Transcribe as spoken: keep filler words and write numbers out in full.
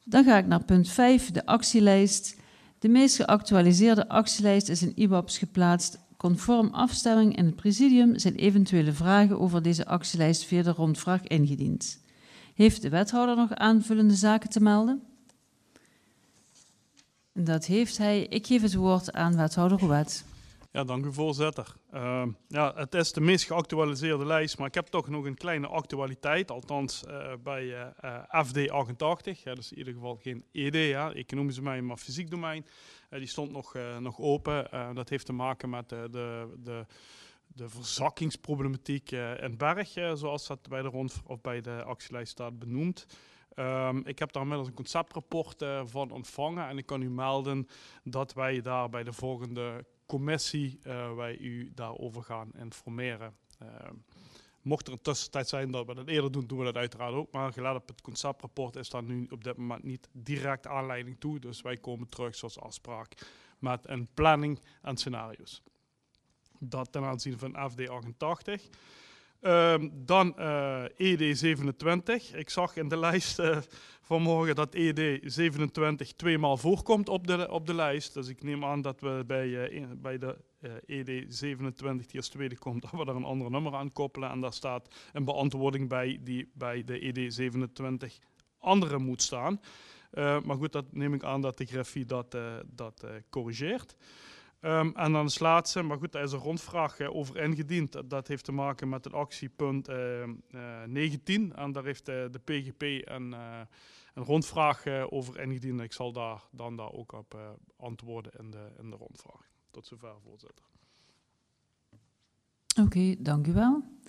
Dan ga ik naar punt vijf, de actielijst. De meest geactualiseerde actielijst is in I W A P's geplaatst. Conform afstemming in het presidium zijn eventuele vragen over deze actielijst via de rondvraag ingediend. Heeft de wethouder nog aanvullende zaken te melden? Dat heeft hij. Ik geef het woord aan wethouder Rouet. Ja, dank u voorzitter. Uh, ja, het is de meest geactualiseerde lijst, maar ik heb toch nog een kleine actualiteit, althans uh, bij uh, uh, F D achtentachtig. Ja, dat is in ieder geval geen E D, ja, economisch domein, maar fysiek domein. Uh, die stond nog, uh, nog open. Uh, dat heeft te maken met uh, de, de, de verzakkingsproblematiek uh, in Berg, uh, zoals dat bij de, rond, of bij de actielijst staat benoemd. Um, ik heb daar inmiddels een conceptrapport uh, van ontvangen en ik kan u melden dat wij daar bij de volgende commissie uh, wij u daarover gaan informeren. Uh, mocht er een tussentijd zijn dat we dat eerder doen, doen we dat uiteraard ook. Maar gelet op het conceptrapport is daar nu op dit moment niet direct aanleiding toe. Dus wij komen terug zoals afspraak met een planning en scenario's. Dat ten aanzien van F D achtentachtig. Uh, dan uh, E D zevenentwintig. Ik zag in de lijst uh, vanmorgen dat E D zevenentwintig tweemaal voorkomt op de, op de lijst. Dus ik neem aan dat we bij, uh, bij de uh, E D zevenentwintig die als tweede komt, dat we er een ander nummer aan koppelen. En daar staat een beantwoording bij die bij de E D zevenentwintig andere moet staan. Uh, maar goed, dat neem ik aan dat de grafie dat, uh, dat uh, corrigeert. Um, en dan als laatste, maar goed, daar is een rondvraag uh, over ingediend. Dat, dat heeft te maken met het actiepunt uh, uh, negentien. En daar heeft uh, de P G P een, uh, een rondvraag uh, over ingediend. Ik zal daar dan daar ook op uh, antwoorden in de, in de rondvraag. Tot zover, voorzitter. Oké, okay, dank u wel.